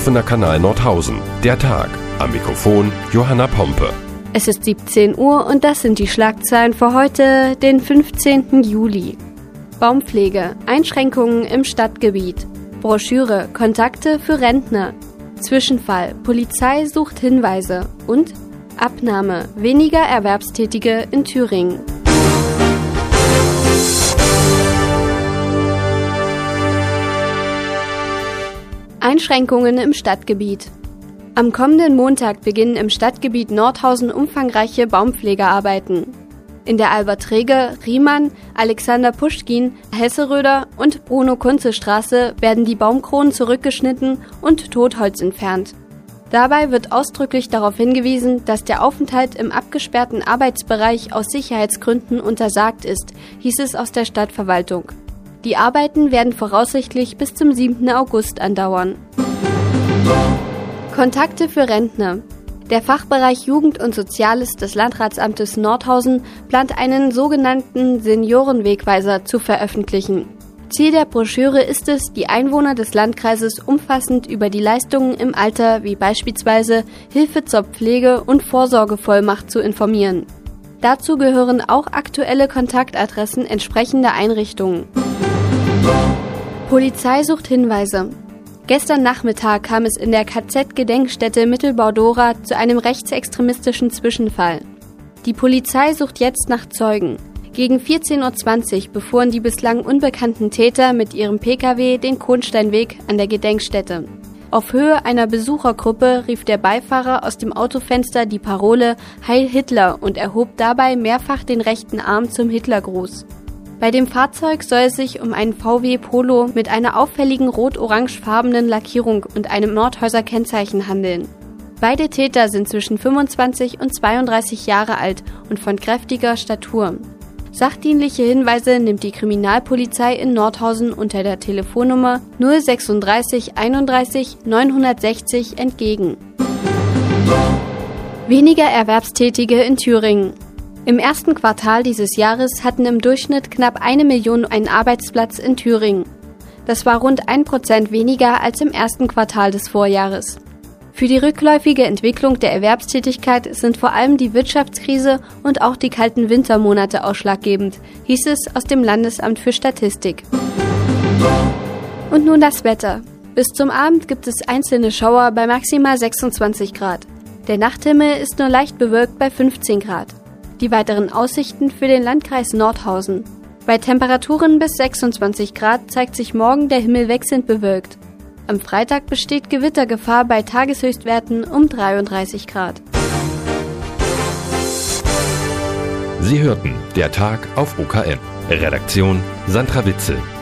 offener Kanal Nordhausen. Der Tag. Am Mikrofon Johanna Pompe. Es ist 17 Uhr und das sind die Schlagzeilen für heute, den 15. Juli. Baumpflege, Einschränkungen im Stadtgebiet. Broschüre, Kontakte für Rentner. Zwischenfall, Polizei sucht Hinweise. Und Abnahme, weniger Erwerbstätige in Thüringen. Einschränkungen im Stadtgebiet. Am kommenden Montag beginnen im Stadtgebiet Nordhausen umfangreiche Baumpflegearbeiten. In der Albert-Rege, Riemann, Alexander Puschkin, Hesseröder und Bruno-Kunze-Straße werden die Baumkronen zurückgeschnitten und Totholz entfernt. Dabei wird ausdrücklich darauf hingewiesen, dass der Aufenthalt im abgesperrten Arbeitsbereich aus Sicherheitsgründen untersagt ist, hieß es aus der Stadtverwaltung. Die Arbeiten werden voraussichtlich bis zum 7. August andauern. Kontakte für Rentner. Der Fachbereich Jugend und Soziales des Landratsamtes Nordhausen plant einen sogenannten Seniorenwegweiser zu veröffentlichen. Ziel der Broschüre ist es, die Einwohner des Landkreises umfassend über die Leistungen im Alter wie beispielsweise Hilfe zur Pflege und Vorsorgevollmacht zu informieren. Dazu gehören auch aktuelle Kontaktadressen entsprechender Einrichtungen. Polizei sucht Hinweise. Gestern Nachmittag kam es in der KZ-Gedenkstätte Mittelbau-Dora zu einem rechtsextremistischen Zwischenfall. Die Polizei sucht jetzt nach Zeugen. Gegen 14:20 Uhr befuhren die bislang unbekannten Täter mit ihrem Pkw den Kohnsteinweg an der Gedenkstätte. Auf Höhe einer Besuchergruppe rief der Beifahrer aus dem Autofenster die Parole „Heil Hitler" und erhob dabei mehrfach den rechten Arm zum Hitlergruß. Bei dem Fahrzeug soll es sich um einen VW Polo mit einer auffälligen rot-orangefarbenen Lackierung und einem Nordhäuser Kennzeichen handeln. Beide Täter sind zwischen 25 und 32 Jahre alt und von kräftiger Statur. Sachdienliche Hinweise nimmt die Kriminalpolizei in Nordhausen unter der Telefonnummer 036 31 960 entgegen. Weniger Erwerbstätige in Thüringen. Im ersten Quartal dieses Jahres hatten im Durchschnitt knapp 1 Million einen Arbeitsplatz in Thüringen. Das war rund 1% weniger als im ersten Quartal des Vorjahres. Für die rückläufige Entwicklung der Erwerbstätigkeit sind vor allem die Wirtschaftskrise und auch die kalten Wintermonate ausschlaggebend, hieß es aus dem Landesamt für Statistik. Und nun das Wetter. Bis zum Abend gibt es einzelne Schauer bei maximal 26 Grad. Der Nachthimmel ist nur leicht bewölkt bei 15 Grad. Die weiteren Aussichten für den Landkreis Nordhausen. Bei Temperaturen bis 26 Grad zeigt sich morgen der Himmel wechselnd bewölkt. Am Freitag besteht Gewittergefahr bei Tageshöchstwerten um 33 Grad. Sie hörten der Tag auf OKM. Redaktion Sandra Witzel.